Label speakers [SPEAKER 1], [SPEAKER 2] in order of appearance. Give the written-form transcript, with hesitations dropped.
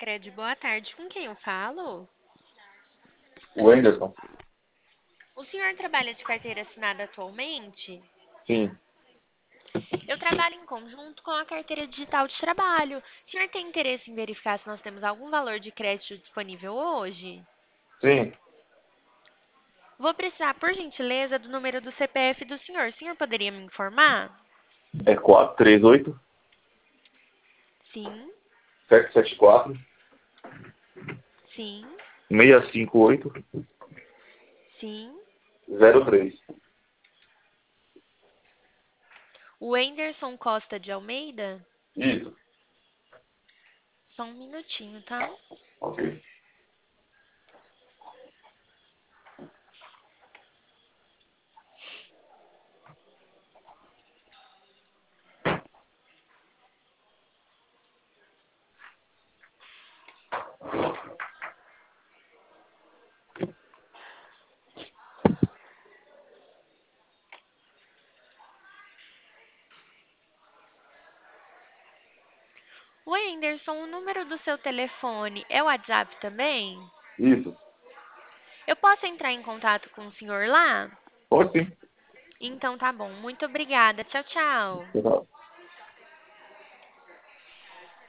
[SPEAKER 1] Cicred, boa tarde. Com quem eu falo?
[SPEAKER 2] O Anderson?
[SPEAKER 1] O senhor trabalha de carteira assinada atualmente?
[SPEAKER 2] Sim,
[SPEAKER 1] Eu trabalho em conjunto com a carteira digital de trabalho. O senhor tem interesse em verificar se nós temos algum valor de crédito disponível hoje?
[SPEAKER 2] sim.
[SPEAKER 1] Vou precisar, por gentileza, do número do CPF do senhor. O senhor poderia me informar?
[SPEAKER 2] É 438
[SPEAKER 1] Sim,
[SPEAKER 2] 774
[SPEAKER 1] sim,
[SPEAKER 2] 658
[SPEAKER 1] sim.
[SPEAKER 2] 03.
[SPEAKER 1] O Enderson Costa de Almeida?
[SPEAKER 2] Isso.
[SPEAKER 1] Só um minutinho, tá?
[SPEAKER 2] Ok.
[SPEAKER 1] Oi, Anderson, o número do seu telefone é o WhatsApp também?
[SPEAKER 2] Isso.
[SPEAKER 1] Eu posso entrar em contato com o senhor lá?
[SPEAKER 2] Pode sim.
[SPEAKER 1] Então tá bom. Muito obrigada. Tchau, tchau.
[SPEAKER 2] Exato.